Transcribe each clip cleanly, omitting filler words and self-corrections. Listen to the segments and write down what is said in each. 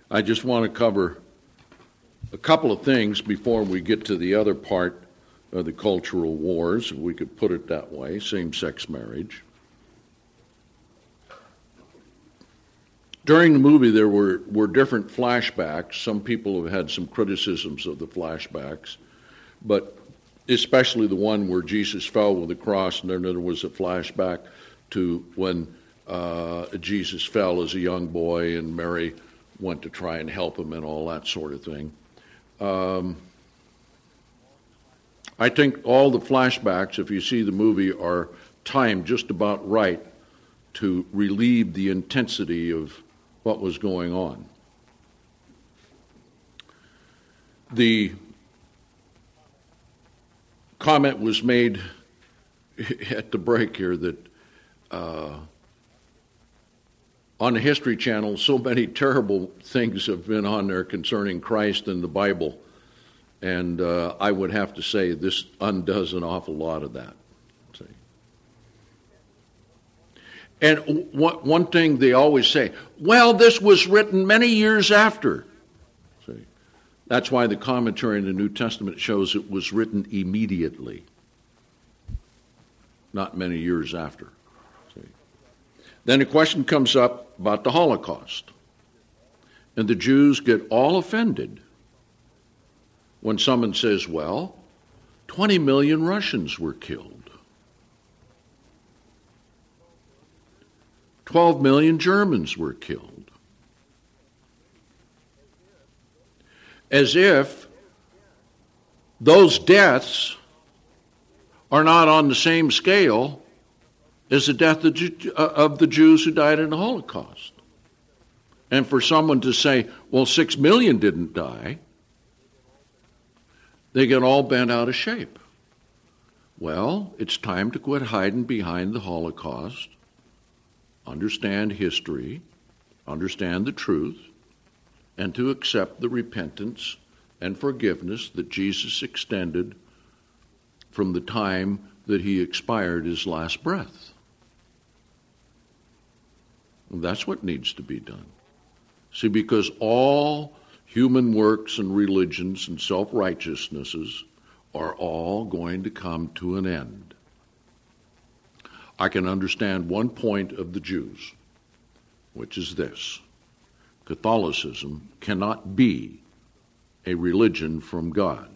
I just want to cover a couple of things before we get to the other part of the cultural wars, if we could put it that way, same-sex marriage. During the movie, there were different flashbacks. Some people have had some criticisms of the flashbacks, but especially the one where Jesus fell with the cross, and then there was a flashback to when Jesus fell as a young boy and Mary went to try and help him and all that sort of thing. I think all the flashbacks, if you see the movie, are timed just about right to relieve the intensity of what was going on. The comment was made at the break here that on the History Channel, so many terrible things have been on there concerning Christ and the Bible, and I would have to say this undoes an awful lot of that. See? And one thing they always say, well, this was written many years after. See? That's why the commentary in the New Testament shows it was written immediately, not many years after. See? Then the question comes up about the Holocaust. And the Jews get all offended when someone says, well, 20 million Russians were killed. 12 million Germans were killed. As if those deaths are not on the same scale as the death of the Jews who died in the Holocaust. And for someone to say, well, 6 million didn't die, they get all bent out of shape. Well, it's time to quit hiding behind the Holocaust, understand history, understand the truth, and to accept the repentance and forgiveness that Jesus extended from the time that he expired his last breath. And that's what needs to be done. See, because all human works and religions and self-righteousnesses are all going to come to an end. I can understand one point of the Jews, which is this: Catholicism cannot be a religion from God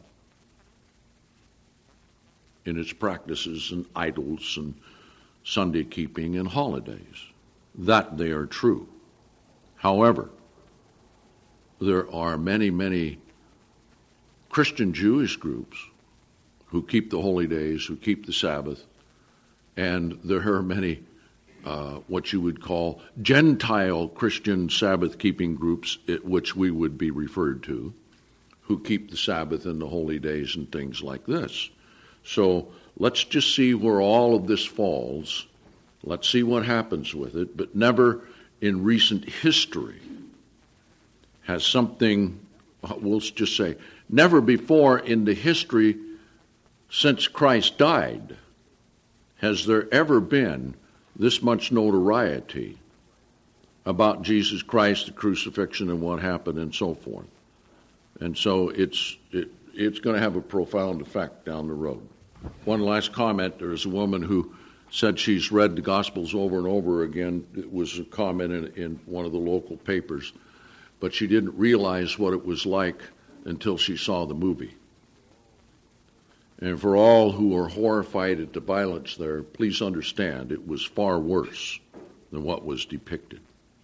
in its practices and idols and Sunday keeping and holidays. That they are true. However, there are many, many Christian Jewish groups who keep the holy days, who keep the Sabbath, and there are many what you would call Gentile Christian Sabbath-keeping groups, which we would be referred to, who keep the Sabbath and the holy days and things like this. So let's just see where all of this falls. Let's see what happens with it, but never in recent history has something, we'll just say, never before in the history since Christ died has there ever been this much notoriety about Jesus Christ, the crucifixion, and what happened, and so forth. And so it's going to have a profound effect down the road. One last comment. There's a woman who said she's read the Gospels over and over again. It was a comment in one of the local papers, but she didn't realize what it was like until she saw the movie. And for all who are horrified at the violence there, please understand it was far worse than what was depicted.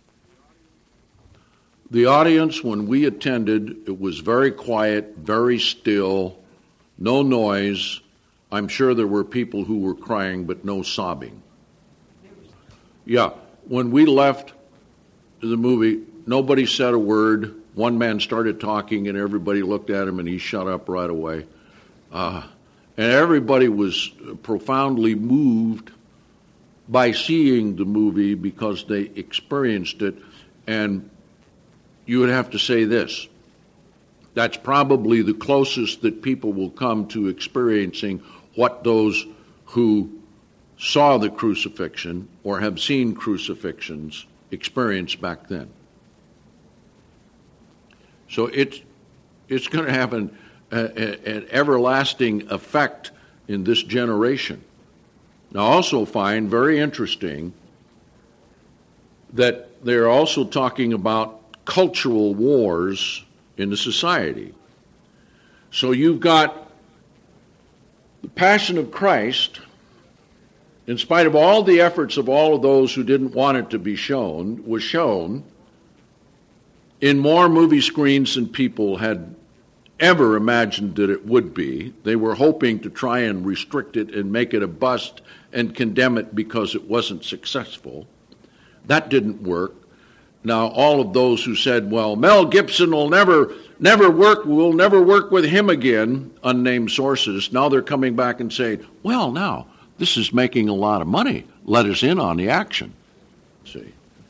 The audience, when we attended, it was very quiet, very still, no noise. I'm sure there were people who were crying, but no sobbing. Yeah, when we left the movie, nobody said a word. One man started talking, and everybody looked at him, and he shut up right away. And everybody was profoundly moved by seeing the movie because they experienced it. And you would have to say this: that's probably the closest that people will come to experiencing what those who saw the crucifixion or have seen crucifixions experienced back then. So it's going to have an everlasting effect in this generation. Now, I also find very interesting that they're also talking about cultural wars in the society. So you've got the Passion of Christ, in spite of all the efforts of all of those who didn't want it to be shown, was shown in more movie screens than people had ever imagined that it would be. They were hoping to try and restrict it and make it a bust and condemn it because it wasn't successful. That didn't work. Now, all of those who said, well, Mel Gibson will never work, we'll never work with him again, unnamed sources, now they're coming back and saying, well, now, this is making a lot of money. Let us in on the action. See?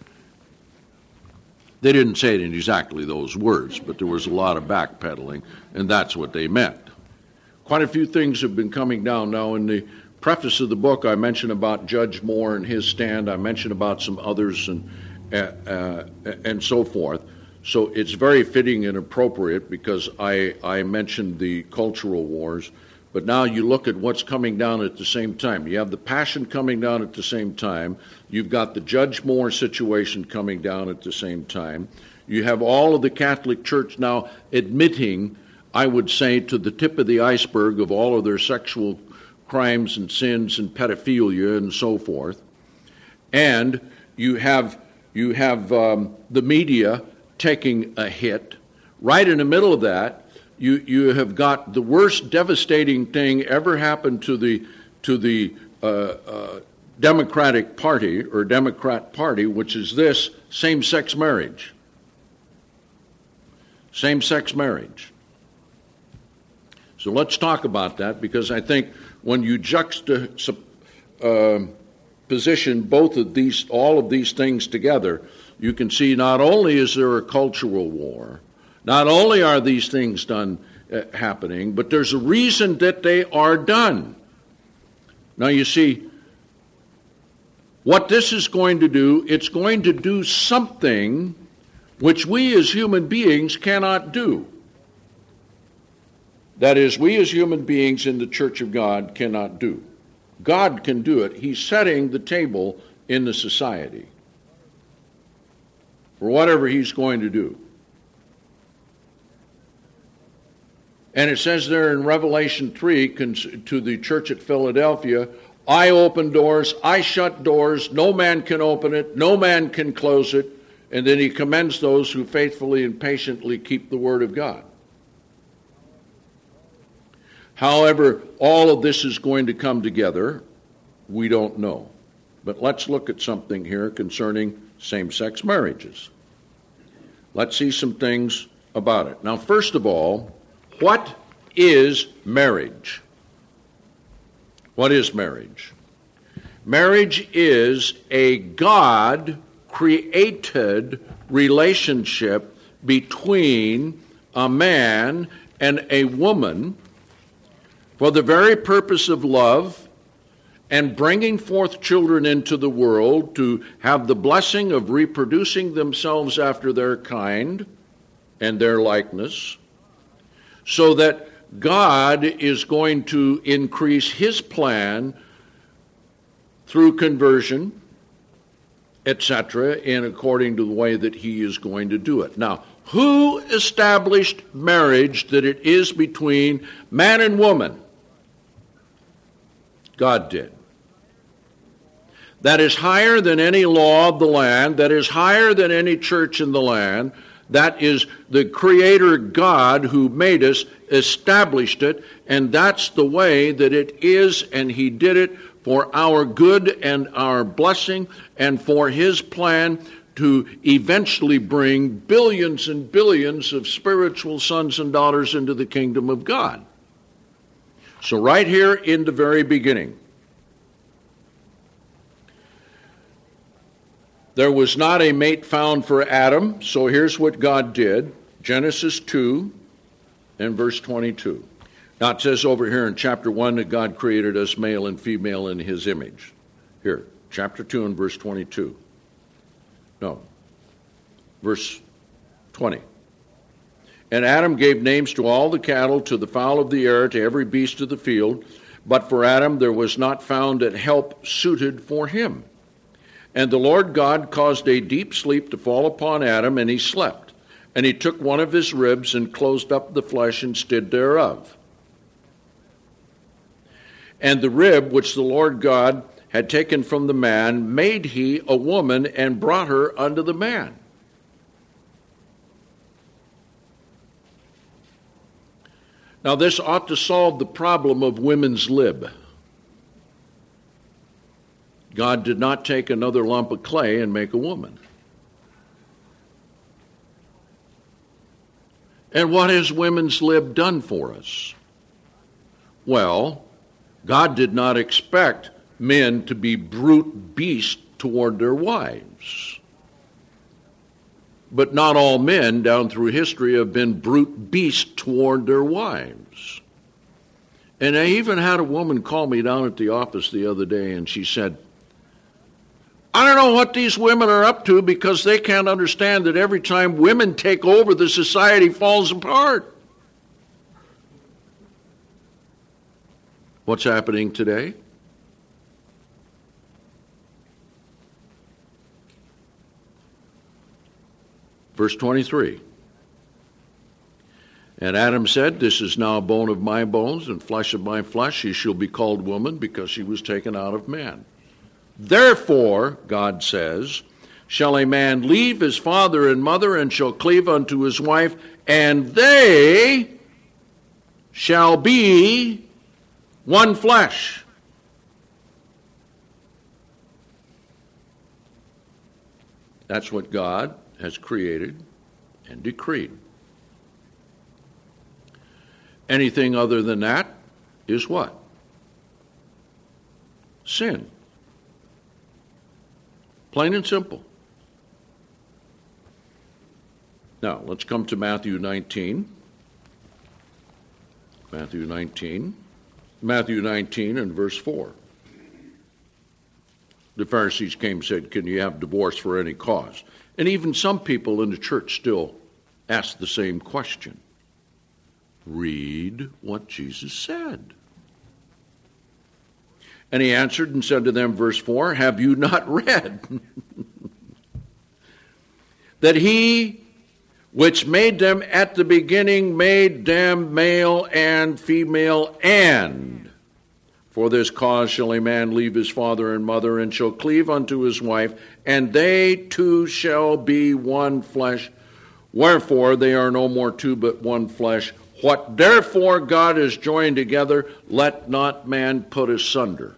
They didn't say it in exactly those words, but there was a lot of backpedaling, and that's what they meant. Quite a few things have been coming down. Now, in the preface of the book, I mentioned about Judge Moore and his stand. I mentioned about some others and so forth. So it's very fitting and appropriate because I mentioned the cultural wars. But now you look at what's coming down at the same time. You have the Passion coming down at the same time. You've got the Judge Moore situation coming down at the same time. You have all of the Catholic Church now admitting, I would say, to the tip of the iceberg of all of their sexual crimes and sins and pedophilia and so forth. And you have the media taking a hit. Right in the middle of that, you have got the worst devastating thing ever happened to the Democratic Party or Democrat Party, which is this same-sex marriage. Same-sex marriage. So let's talk about that, because I think when you juxtaposition all of these things together, you can see not only is there a cultural war, not only are these things happening, but there's a reason that they are done. Now you see, what this is going to do, it's going to do something which we as human beings cannot do. That is, we as human beings in the Church of God cannot do. God can do it. He's setting the table in the society for whatever he's going to do. And it says there in Revelation 3 to the church at Philadelphia, I open doors, I shut doors, no man can open it, no man can close it. And then he commends those who faithfully and patiently keep the word of God. However, all of this is going to come together, we don't know. But let's look at something here concerning same-sex marriages. Let's see some things about it. Now, first of all, what is marriage? What is marriage? Marriage is a God-created relationship between a man and a woman for the very purpose of love and bringing forth children into the world to have the blessing of reproducing themselves after their kind and their likeness, so that God is going to increase his plan through conversion, etc., and according to the way that he is going to do it. Now, who established marriage that it is between man and woman? God did. That is higher than any law of the land. That is higher than any church in the land. That is the Creator God who made us, established it, and that's the way that it is, and he did it for our good and our blessing and for his plan to eventually bring billions and billions of spiritual sons and daughters into the kingdom of God. So right here in the very beginning, there was not a mate found for Adam, so here's what God did. Genesis 2 and verse 22. Now it says over here in chapter 1 that God created us male and female in his image. Here, chapter 2 and verse 22. No, verse 20. And Adam gave names to all the cattle, to the fowl of the air, to every beast of the field. But for Adam there was not found an help suited for him. And the Lord God caused a deep sleep to fall upon Adam, and he slept. And he took one of his ribs and closed up the flesh instead thereof. And the rib which the Lord God had taken from the man made he a woman, and brought her unto the man. Now this ought to solve the problem of women's lib. God did not take another lump of clay and make a woman. And what has women's lib done for us? Well, God did not expect men to be brute beasts toward their wives. But not all men down through history have been brute beasts toward their wives. And I even had a woman call me down at the office the other day, and she said, I don't know what these women are up to, because they can't understand that every time women take over, the society falls apart. What's happening today? Verse 23. And Adam said, This is now bone of my bones and flesh of my flesh. She shall be called woman, because she was taken out of man. Therefore, God says, shall a man leave his father and mother, and shall cleave unto his wife, and they shall be one flesh. That's what God has created and decreed. Anything other than that is what? Sin. Plain and simple. Now, let's come to Matthew 19. Matthew 19 and verse 4. The Pharisees came and said, Can you have divorce for any cause? And even some people in the church still ask the same question. Read what Jesus said. And he answered and said to them, verse 4, Have you not read that he which made them at the beginning made them male and female, and for this cause shall a man leave his father and mother, and shall cleave unto his wife, and they two shall be one flesh. Wherefore they are no more two, but one flesh. What therefore God has joined together, let not man put asunder.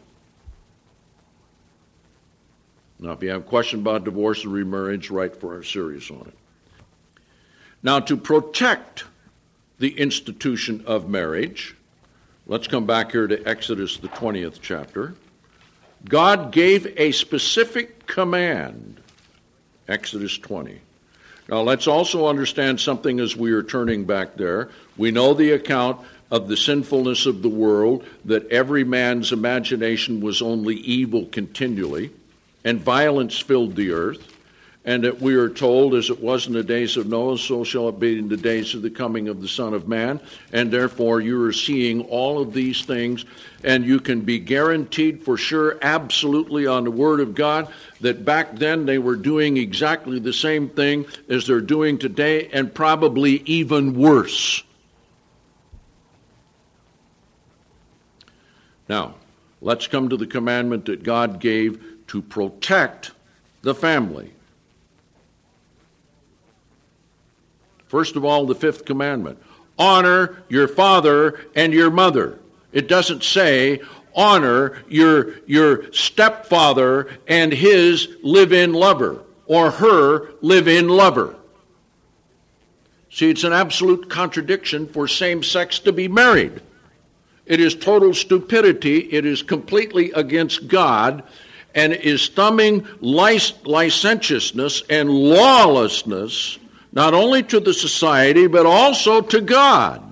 Now, if you have a question about divorce and remarriage, write for our series on it. Now, to protect the institution of marriage, let's come back here to Exodus, the 20th chapter. God gave a specific command, Exodus 20. Now, let's also understand something as we are turning back there. We know the account of the sinfulness of the world, that every man's imagination was only evil continually, and violence filled the earth, and that we are told, as it was in the days of Noah, so shall it be in the days of the coming of the Son of Man. And therefore you are seeing all of these things, and you can be guaranteed for sure, absolutely on the Word of God, that back then they were doing exactly the same thing as they're doing today, and probably even worse. Now, let's come to the commandment that God gave to protect the family. First of all, the fifth commandment. Honor your father and your mother. It doesn't say honor your stepfather and his live-in lover, or her live-in lover. See, it's an absolute contradiction for same-sex to be married. It is total stupidity. It is completely against God, and is thumbing licentiousness and lawlessness not only to the society, but also to God.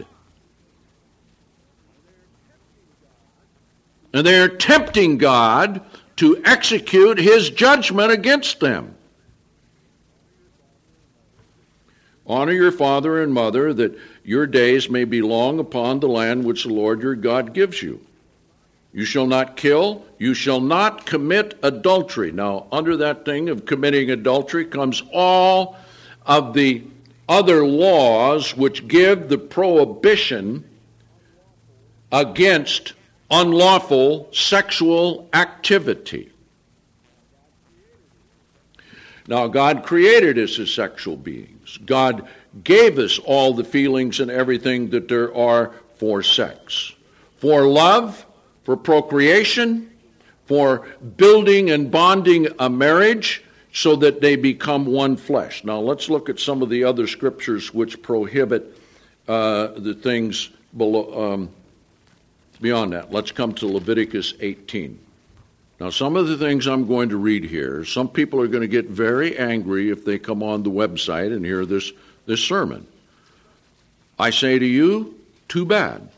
And they are tempting God to execute his judgment against them. Honor your father and mother, that your days may be long upon the land which the Lord your God gives you. You shall not kill. You shall not commit adultery. Now, under that thing of committing adultery comes all of the other laws which give the prohibition against unlawful sexual activity. Now, God created us as sexual beings. God gave us all the feelings and everything that there are for sex, for love, for procreation, for building and bonding a marriage so that they become one flesh. Now, let's look at some of the other scriptures which prohibit the things below, beyond that. Let's come to Leviticus 18. Now, some of the things I'm going to read here, some people are going to get very angry if they come on the website and hear this sermon. I say to you, too bad.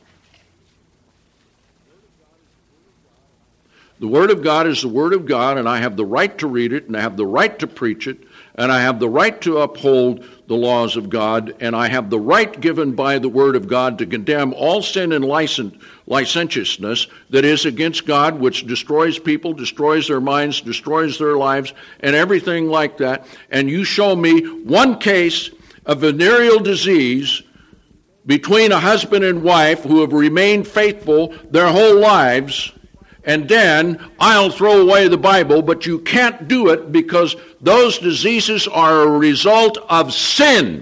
The Word of God is the Word of God, and I have the right to read it, and I have the right to preach it, and I have the right to uphold the laws of God, and I have the right given by the Word of God to condemn all sin and licentiousness that is against God, which destroys people, destroys their minds, destroys their lives, and everything like that. And you show me one case of venereal disease between a husband and wife who have remained faithful their whole lives, and then I'll throw away the Bible, but you can't do it because those diseases are a result of sin.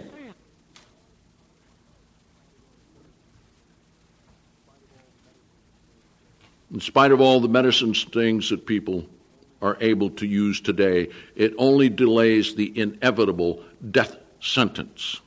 In spite of all the medicines things that people are able to use today, it only delays the inevitable death sentence.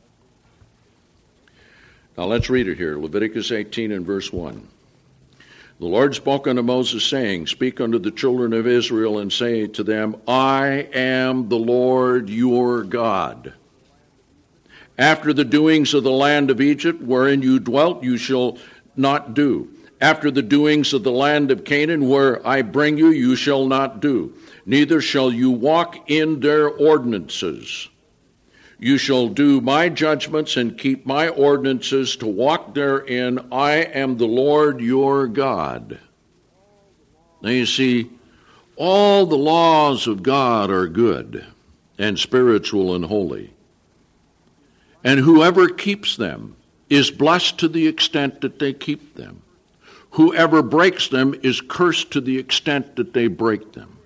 Now let's read it here, Leviticus 18 and verse 1. The Lord spoke unto Moses, saying, Speak unto the children of Israel, and say to them, I am the Lord your God. After the doings of the land of Egypt, wherein you dwelt, you shall not do. After the doings of the land of Canaan, where I bring you, you shall not do. Neither shall you walk in their ordinances. You shall do my judgments and keep my ordinances to walk therein. I am the Lord your God. Now you see, all the laws of God are good and spiritual and holy. And whoever keeps them is blessed to the extent that they keep them. Whoever breaks them is cursed to the extent that they break them.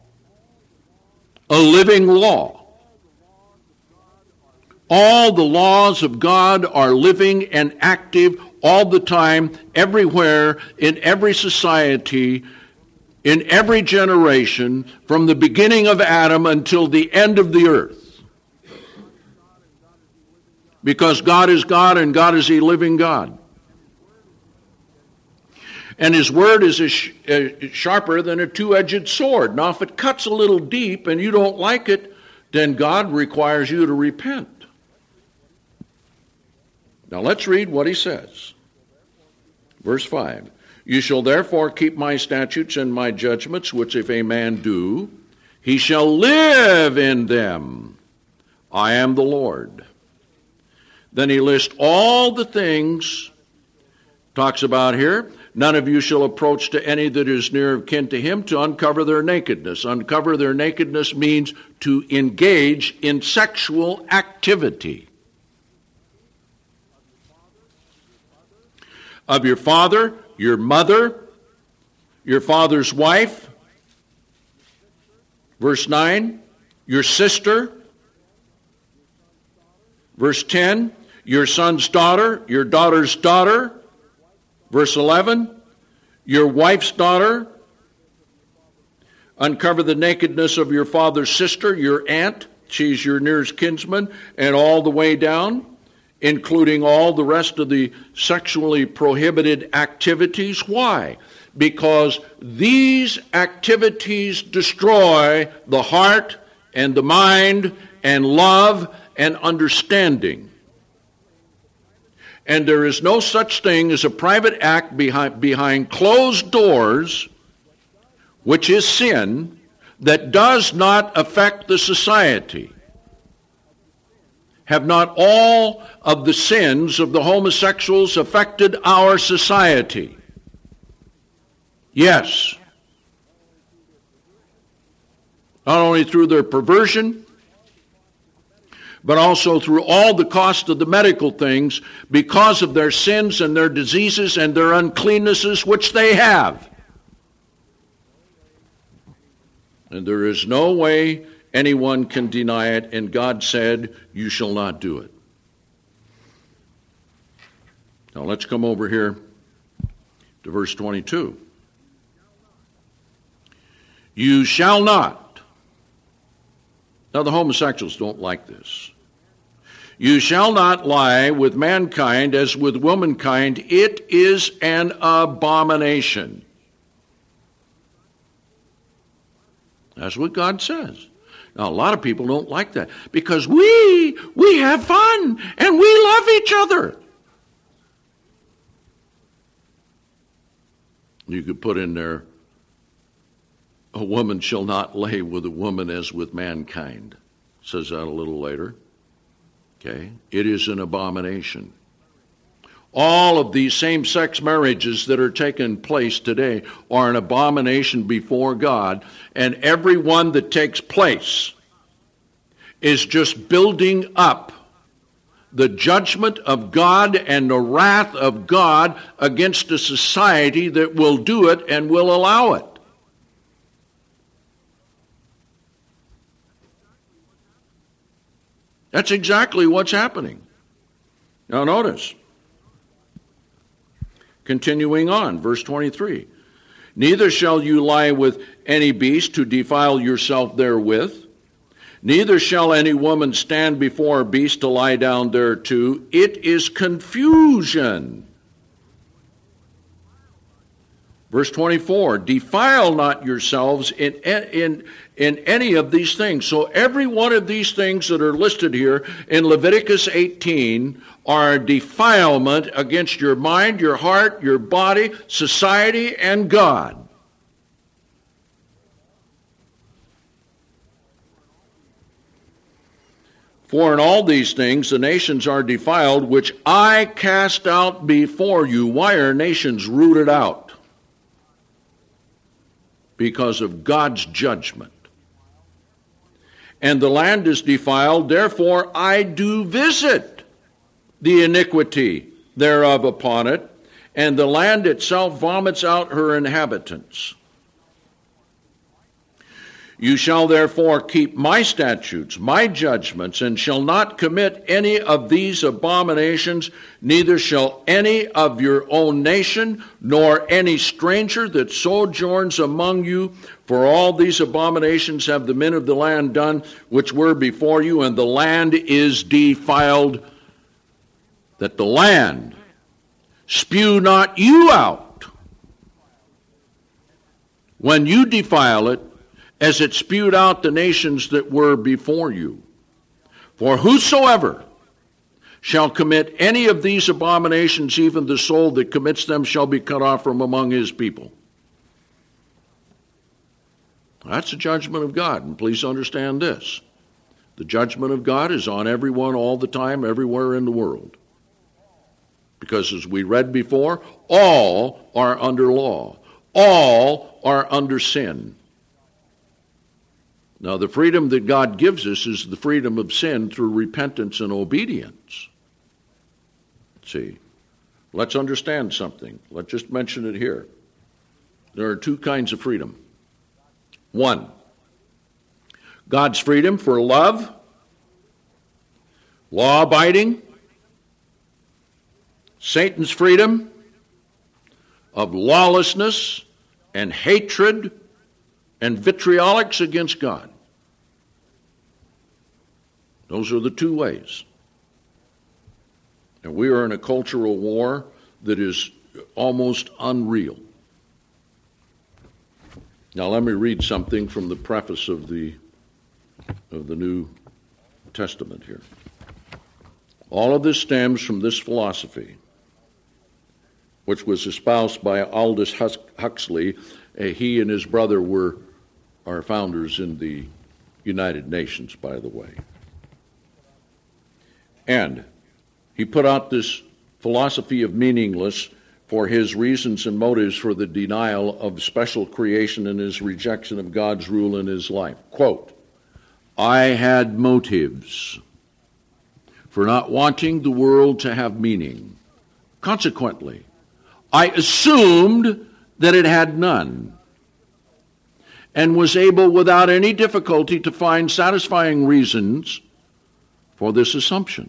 A living law. All the laws of God are living and active all the time, everywhere, in every society, in every generation, from the beginning of Adam until the end of the earth. Because God is God and God is a living God. And His word is sharper than a two-edged sword. Now, if it cuts a little deep and you don't like it, then God requires you to repent. Now let's read what He says. Verse 5. You shall therefore keep my statutes and my judgments, which if a man do, he shall live in them. I am the Lord. Then he lists all the things, talks about here, none of you shall approach to any that is near of kin to him to uncover their nakedness. Uncover their nakedness means to engage in sexual activity. Of your father, your mother, your father's wife. Verse 9, your sister. Verse 10, your son's daughter, your daughter's daughter. Verse 11, your wife's daughter. Uncover the nakedness of your father's sister, your aunt. She's your nearest kinsman, and all the way down, including all the rest of the sexually prohibited activities. Why? Because these activities destroy the heart and the mind and love and understanding. And there is no such thing as a private act behind closed doors, which is sin, that does not affect the society. Have not all of the sins of the homosexuals affected our society? Yes. Not only through their perversion, but also through all the cost of the medical things because of their sins and their diseases and their uncleannesses which they have. And there is no way anyone can deny it, and God said, you shall not do it. Now let's come over here to verse 22. You shall not. Now the homosexuals don't like this. You shall not lie with mankind as with womankind. It is an abomination. That's what God says. Now, a lot of people don't like that because we have fun and we love each other. You could put in there, a woman shall not lay with a woman as with mankind. It says that a little later. Okay? It is an abomination. All of these same-sex marriages that are taking place today are an abomination before God, and every one that takes place is just building up the judgment of God and the wrath of God against a society that will do it and will allow it. That's exactly what's happening. Now notice. Continuing on, verse 23. Neither shall you lie with any beast to defile yourself therewith. Neither shall any woman stand before a beast to lie down thereto. It is confusion. Verse 24. Defile not yourselves in any of these things. So every one of these things that are listed here in Leviticus 18 are defilement against your mind, your heart, your body, society, and God. For in all these things the nations are defiled, which I cast out before you. Why are nations rooted out? Because of God's judgment. And the land is defiled, therefore I do visit the iniquity thereof upon it, and the land itself vomits out her inhabitants. You shall therefore keep my statutes, my judgments, and shall not commit any of these abominations, neither shall any of your own nation, nor any stranger that sojourns among you, for all these abominations have the men of the land done, which were before you, and the land is defiled, that the land spew not you out when you defile it, as it spewed out the nations that were before you. For whosoever shall commit any of these abominations, even the soul that commits them shall be cut off from among his people. That's the judgment of God, and please understand this. The judgment of God is on everyone all the time, everywhere in the world. Because as we read before, all are under law. All are under sin. Now, the freedom that God gives us is the freedom of sin through repentance and obedience. See, let's understand something. Let's just mention it here. There are two kinds of freedom. One, God's freedom for love, law-abiding. Satan's freedom of lawlessness and hatred and vitriolics against God. Those are the two ways. And we are in a cultural war that is almost unreal. Now let me read something from the preface of the New Testament here. All of this stems from this philosophy, which was espoused by Aldous Huxley. He and his brother are founders in the United Nations, by the way. And he put out this philosophy of meaningless for his reasons and motives for the denial of special creation and his rejection of God's rule in his life. Quote, I had motives for not wanting the world to have meaning. Consequently, I assumed that it had none, and was able without any difficulty to find satisfying reasons for this assumption.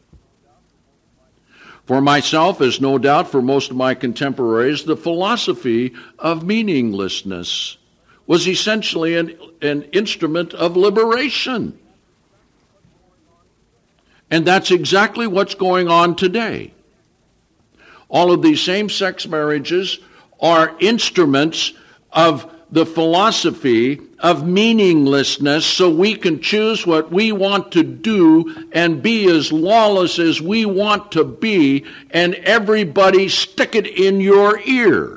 For myself, as no doubt for most of my contemporaries, the philosophy of meaninglessness was essentially an instrument of liberation. And that's exactly what's going on today. All of these same-sex marriages are instruments of the philosophy of meaninglessness, so we can choose what we want to do and be as lawless as we want to be, and everybody stick it in your ear.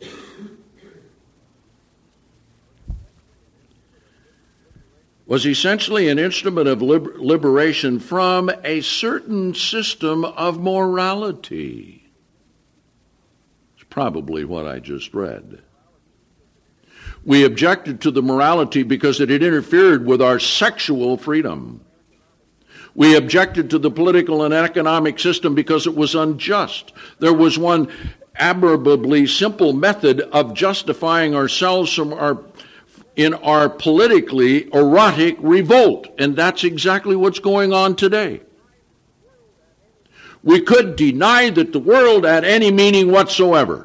Was essentially an instrument of liberation from a certain system of morality. It's probably what I just read. We objected to the morality because it had interfered with our sexual freedom. We objected to the political and economic system because it was unjust. There was one admirably simple method of justifying ourselves in our politically erotic revolt, and that's exactly what's going on today. We could deny that the world had any meaning whatsoever.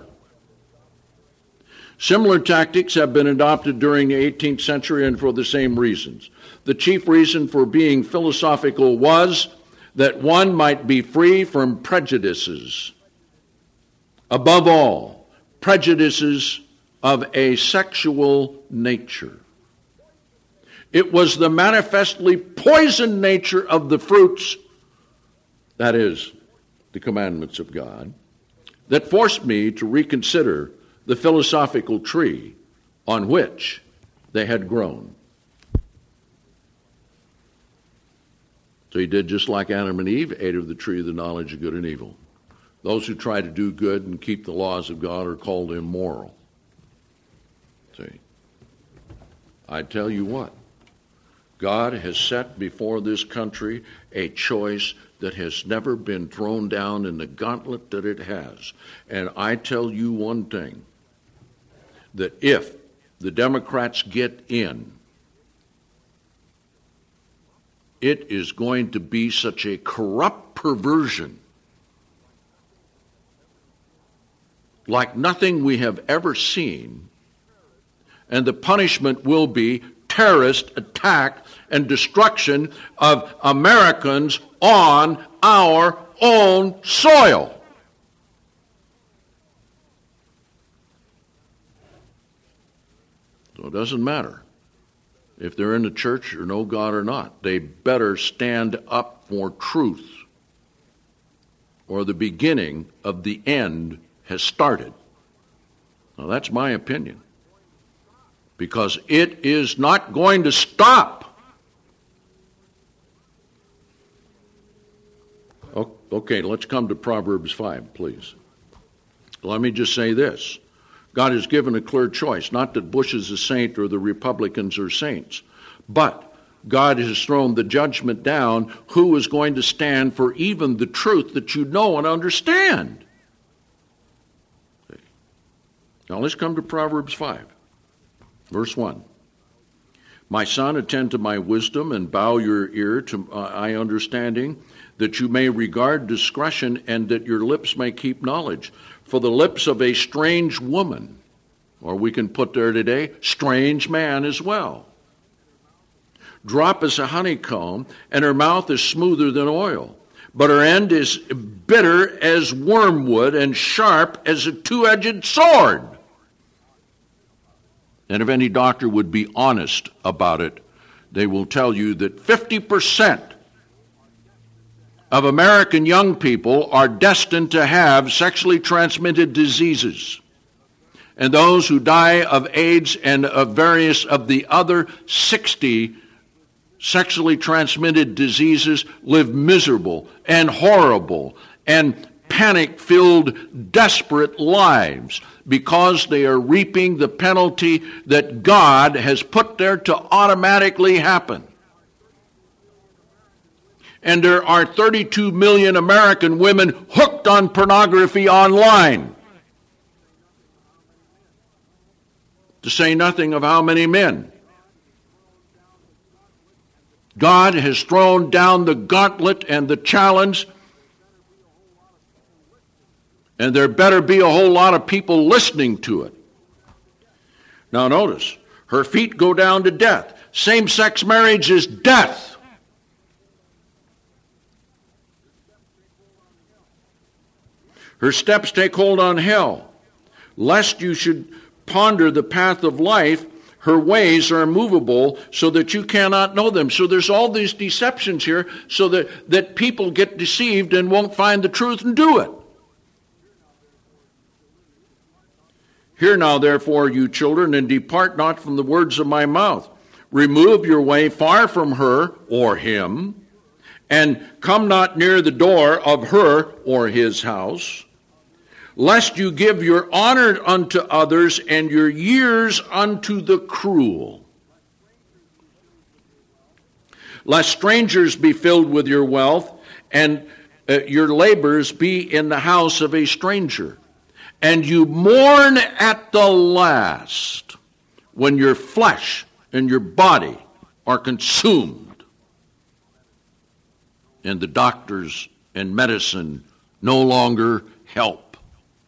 Similar tactics have been adopted during the 18th century and for the same reasons. The chief reason for being philosophical was that one might be free from prejudices. Above all, prejudices of a sexual nature. It was the manifestly poisoned nature of the fruits, that is, the commandments of God, that forced me to reconsider the philosophical tree on which they had grown. So he did just like Adam and Eve, ate of the tree of the knowledge of good and evil. Those who try to do good and keep the laws of God are called immoral. See, I tell you what, God has set before this country a choice that has never been thrown down in the gauntlet that it has. And I tell you one thing, that if the Democrats get in, it is going to be such a corrupt perversion like nothing we have ever seen, and the punishment will be terrorist attack and destruction of Americans on our own soil. So it doesn't matter if they're in the church or know God or not. They better stand up for truth, or the beginning of the end has started. Now that's my opinion, because it is not going to stop. Okay, let's come to Proverbs 5, please. Let me just say this. God has given a clear choice, not that Bush is a saint or the Republicans are saints, but God has thrown the judgment down who is going to stand for even the truth that you know and understand. Now let's come to Proverbs 5, verse 1. My son, attend to my wisdom and bow your ear to my understanding, that you may regard discretion and that your lips may keep knowledge. For the lips of a strange woman, or we can put there today, strange man as well, drop as a honeycomb, and her mouth is smoother than oil. But her end is bitter as wormwood and sharp as a two-edged sword. And if any doctor would be honest about it, they will tell you that 50% of American young people are destined to have sexually transmitted diseases. And those who die of AIDS and of various of the other 60 sexually transmitted diseases live miserable and horrible and panic-filled, desperate lives because they are reaping the penalty that God has put there to automatically happen. And there are 32 million American women hooked on pornography online, to say nothing of how many men. God has thrown down the gauntlet and the challenge, and there better be a whole lot of people listening to it. Now notice, her feet go down to death. Same-sex marriage is death. Her steps take hold on hell. Lest you should ponder the path of life, her ways are immovable so that you cannot know them. So there's all these deceptions here so that people get deceived and won't find the truth and do it. Hear now, therefore, you children, and depart not from the words of my mouth. Remove your way far from her or him, and come not near the door of her or his house, lest you give your honor unto others and your years unto the cruel. Lest strangers be filled with your wealth, and your labors be in the house of a stranger. And you mourn at the last, when your flesh and your body are consumed, and the doctors and medicine no longer help.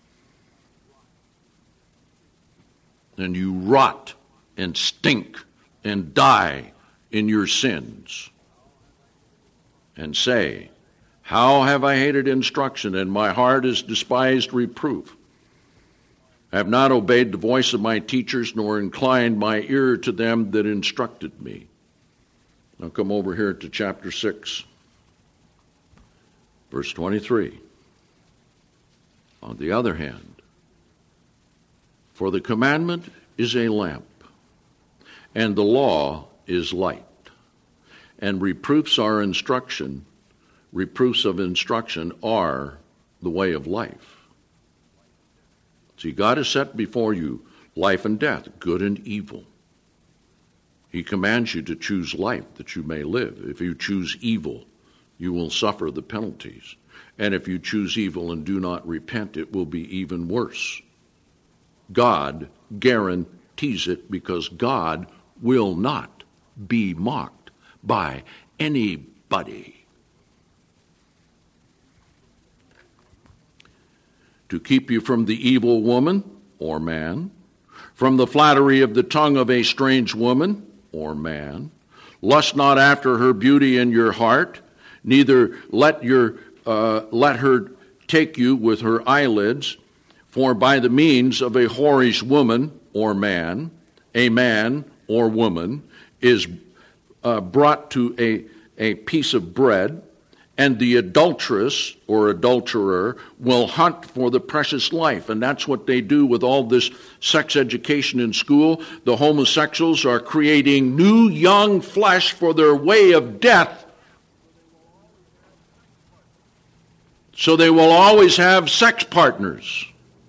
And you rot and stink and die in your sins, and say, how have I hated instruction, and my heart has despised reproof. I have not obeyed the voice of my teachers, nor inclined my ear to them that instructed me. Now come over here to chapter 6, verse 23. On the other hand, for the commandment is a lamp, and the law is light, and reproofs of instruction are the way of life. See, God has set before you life and death, good and evil. He commands you to choose life that you may live. If you choose evil, you will suffer the penalties. And if you choose evil and do not repent, it will be even worse. God guarantees it, because God will not be mocked by anybody. To keep you from the evil woman or man, from the flattery of the tongue of a strange woman or man. Lust not after her beauty in your heart, neither let her take you with her eyelids, for by the means of a whorish woman or man, a man or woman is brought to a piece of bread, and the adulteress or adulterer will hunt for the precious life. And that's what they do with all this sex education in school. The homosexuals are creating new young flesh for their way of death, so they will always have sex partners.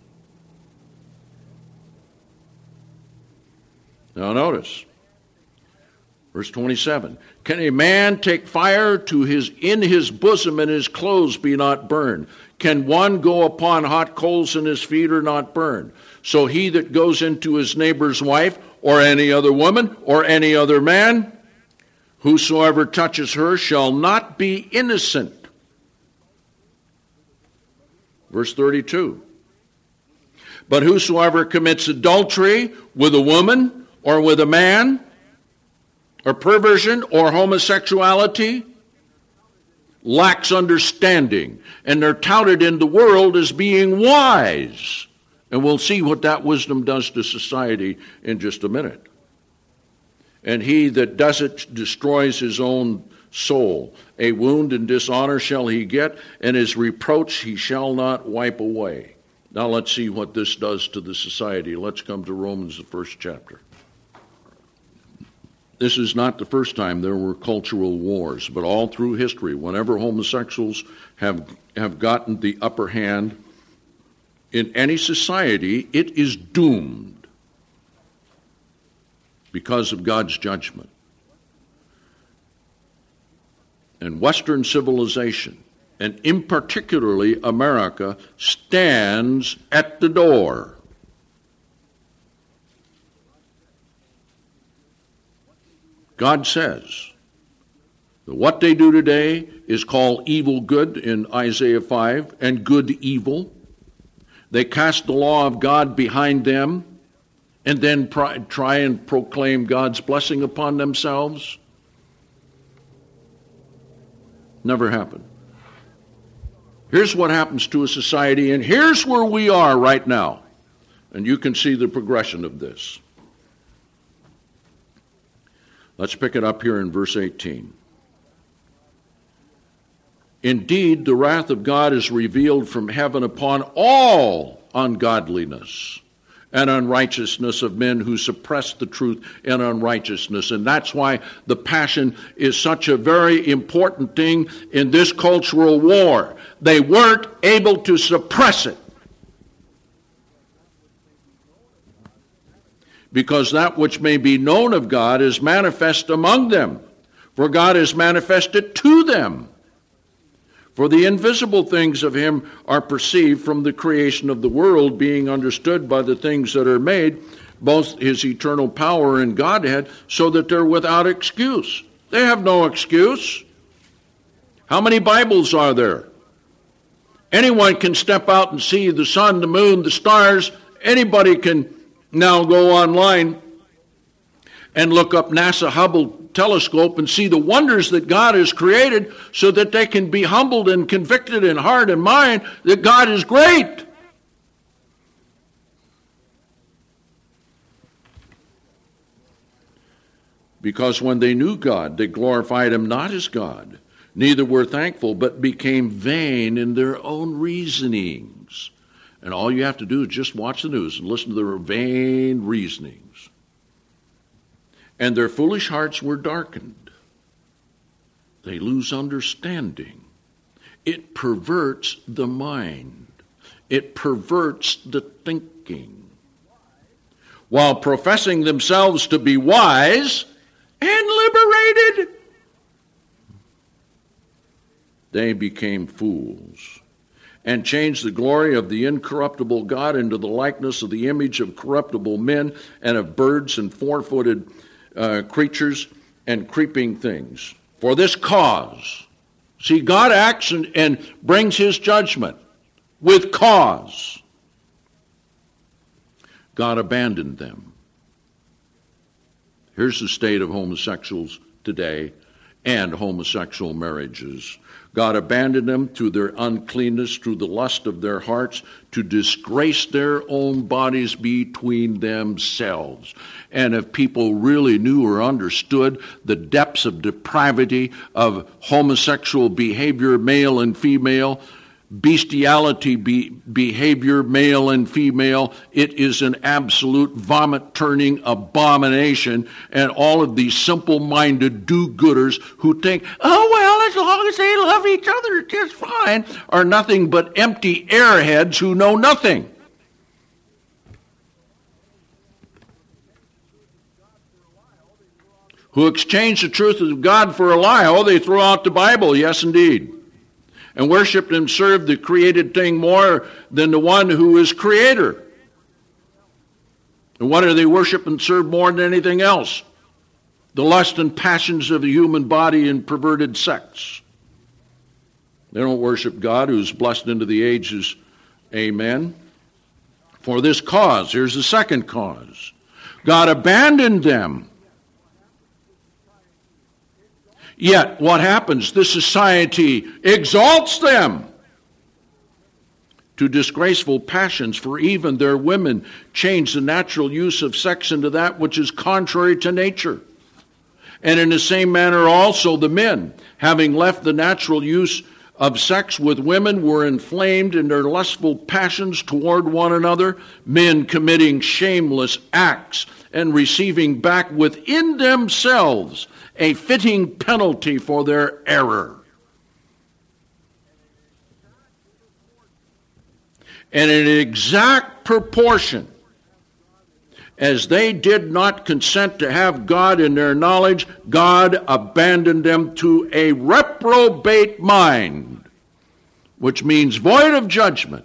Now notice, verse 27. Can a man take fire in his bosom, and his clothes be not burned? Can one go upon hot coals, and his feet are not burned? So he that goes into his neighbor's wife, or any other woman, or any other man, whosoever touches her shall not be innocent. Verse 32. But whosoever commits adultery with a woman, or with a man, or perversion, or homosexuality, lacks understanding, and they're touted in the world as being wise. And we'll see what that wisdom does to society in just a minute. And he that does it destroys his own soul. A wound and dishonor shall he get, and his reproach he shall not wipe away. Now let's see what this does to the society. Let's come to Romans, the first chapter. This is not the first time there were cultural wars, but all through history, whenever homosexuals have gotten the upper hand in any society, it is doomed because of God's judgment. And Western civilization, and in particularly America, stands at the door. God says that what they do today is called evil good in Isaiah 5 and good evil. They cast the law of God behind them and then try and proclaim God's blessing upon themselves. Never happened. Here's what happens to a society, and here's where we are right now. And you can see the progression of this. Let's pick it up here in verse 18. Indeed, the wrath of God is revealed from heaven upon all ungodliness and unrighteousness of men who suppress the truth in unrighteousness. And that's why the passion is such a very important thing in this cultural war. They weren't able to suppress it, because that which may be known of God is manifest among them, for God is manifested to them. For the invisible things of him are perceived from the creation of the world, being understood by the things that are made, both his eternal power and Godhead, so that they're without excuse. They have no excuse. How many Bibles are there? Anyone can step out and see the sun, the moon, the stars. Anybody can now go online and look up NASA Hubble telescope and see the wonders that God has created, so that they can be humbled and convicted in heart and mind that God is great. Because when they knew God, they glorified him not as God, neither were thankful, but became vain in their own reasonings. And all you have to do is just watch the news and listen to their vain reasonings. And their foolish hearts were darkened. They lose understanding. It perverts the mind. It perverts the thinking. While professing themselves to be wise and liberated, they became fools, and changed the glory of the incorruptible God into the likeness of the image of corruptible men, and of birds and four-footed creatures and creeping things. For this cause, see, God acts and brings his judgment with cause. God abandoned them. Here's the state of homosexuals today and homosexual marriages. God abandoned them to their uncleanness, through the lust of their hearts, to disgrace their own bodies between themselves. And if people really knew or understood the depths of depravity of homosexual behavior, male and female, bestiality behavior, male and female, it is an absolute vomit-turning abomination. And all of these simple-minded do-gooders who think, oh, well, as long as they love each other, it's just fine, are nothing but empty airheads who know nothing. Who exchange the truth of God for a lie. Oh, they throw out the Bible, yes, indeed. And worship and serve the created thing more than the one who is creator. And what do they worship and serve more than anything else? The lust and passions of the human body and perverted sex. They don't worship God, who's blessed into the ages. Amen. For this cause, here's the second cause. God abandoned them. Yet, what happens? This society exalts them to disgraceful passions, for even their women change the natural use of sex into that which is contrary to nature. And in the same manner also the men, having left the natural use of sex with women were inflamed in their lustful passions toward one another, men committing shameless acts and receiving back within themselves a fitting penalty for their error. And in exact proportion as they did not consent to have God in their knowledge, God abandoned them to a reprobate mind, which means void of judgment.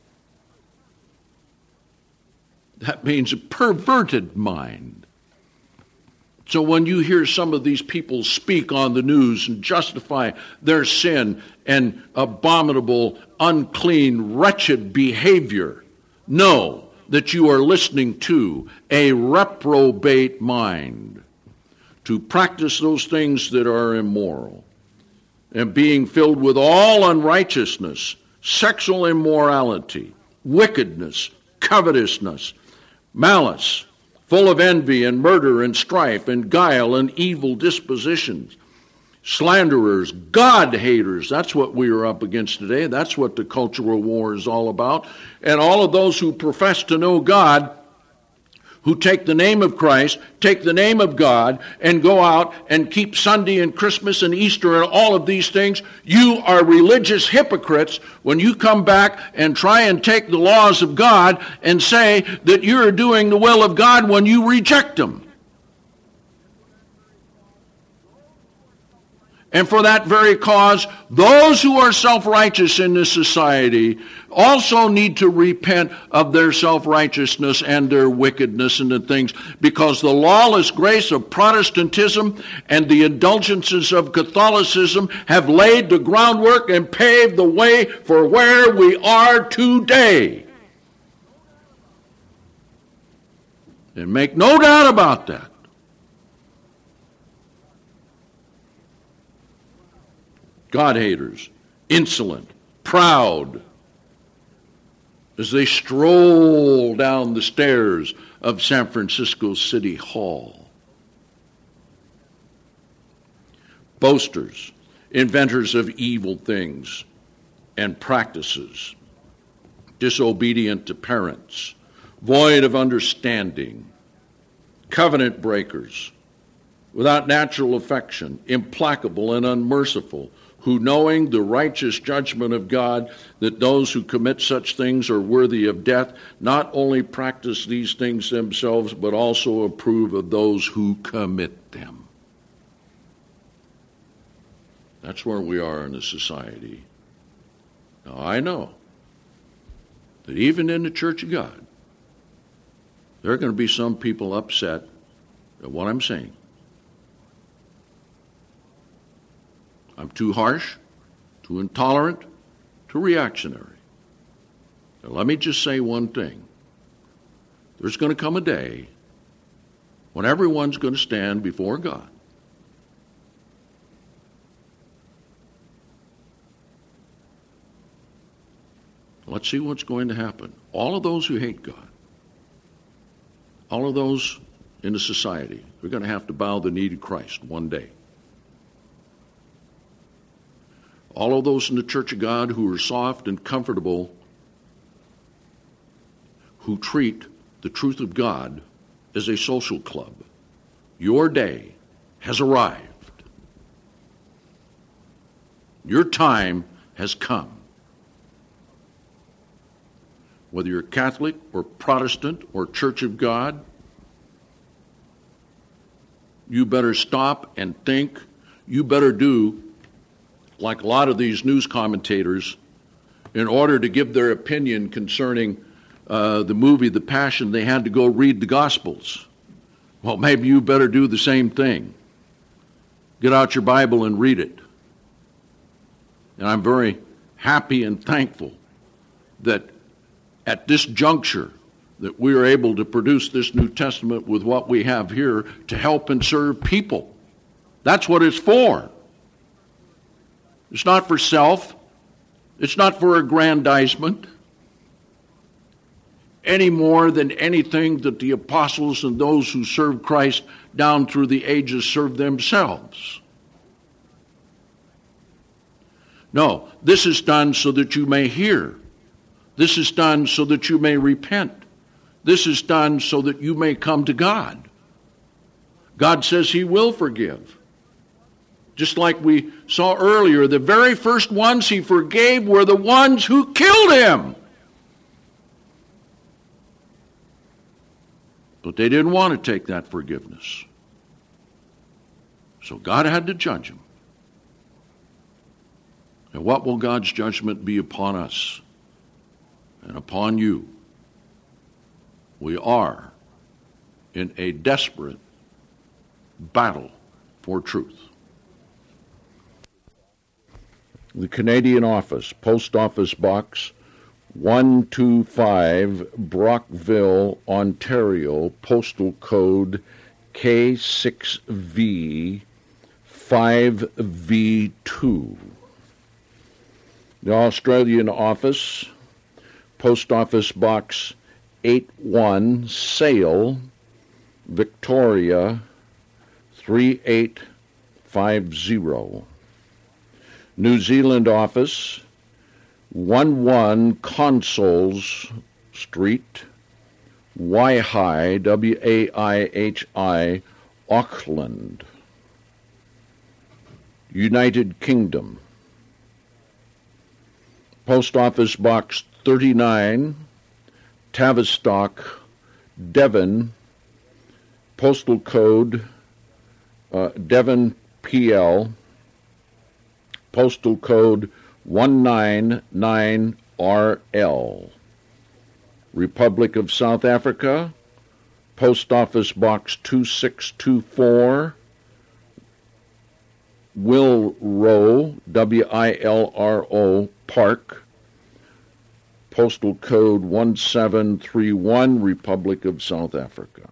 That means a perverted mind. So when you hear some of these people speak on the news and justify their sin and abominable, unclean, wretched behavior, know that you are listening to a reprobate mind, to practice those things that are immoral, and being filled with all unrighteousness, sexual immorality, wickedness, covetousness, malice, full of envy and murder and strife and guile and evil dispositions, slanderers, God-haters. That's what we are up against today. That's what the cultural war is all about. And all of those who profess to know God, who take the name of Christ, take the name of God, and go out and keep Sunday and Christmas and Easter and all of these things, you are religious hypocrites when you come back and try and take the laws of God and say that you're doing the will of God when you reject them. And for that very cause, those who are self-righteous in this society also need to repent of their self-righteousness and their wickedness and the things, because the lawless grace of Protestantism and the indulgences of Catholicism have laid the groundwork and paved the way for where we are today. And make no doubt about that. God-haters, insolent, proud, as they stroll down the stairs of San Francisco City Hall. Boasters, inventors of evil things and practices, disobedient to parents, void of understanding, covenant breakers, without natural affection, implacable and unmerciful, who, knowing the righteous judgment of God, that those who commit such things are worthy of death, not only practice these things themselves, but also approve of those who commit them. That's where we are in the society. Now, I know that even in the Church of God, there are going to be some people upset at what I'm saying. I'm too harsh, too intolerant, too reactionary. Now, let me just say one thing. There's going to come a day when everyone's going to stand before God. Let's see what's going to happen. All of those who hate God, all of those in the society, they're going to have to bow the knee to Christ one day. All of those in the Church of God who are soft and comfortable, who treat the truth of God as a social club, your day has arrived. Your time has come. Whether you're Catholic or Protestant or Church of God, you better stop and think. You better do like a lot of these news commentators, in order to give their opinion concerning the movie The Passion, they had to go read the Gospels. Well, maybe you better do the same thing. Get out your Bible and read it. And I'm very happy and thankful that at this juncture that we are able to produce this New Testament with what we have here to help and serve people. That's what it's for. It's not for self. It's not for aggrandizement. Any more than anything that the apostles and those who served Christ down through the ages served themselves. No, this is done so that you may hear. This is done so that you may repent. This is done so that you may come to God. God says he will forgive. Just like we saw earlier, the very first ones he forgave were the ones who killed him. But they didn't want to take that forgiveness. So God had to judge them. And what will God's judgment be upon us and upon you? We are in a desperate battle for truth. The Canadian Office, Post Office Box 125, Brockville, Ontario, postal code K6V 5V2. The Australian Office, Post Office Box 81, Sale, Victoria 3850. New Zealand Office, 11 Consols Street, Waihi, Waihi, Auckland. United Kingdom, Post Office Box 39, Tavistock, Devon, postal code Devon PL, postal code 199RL. Republic of South Africa, Post Office Box 2624, Wilro, Wilro Park, postal code 1731, Republic of South Africa.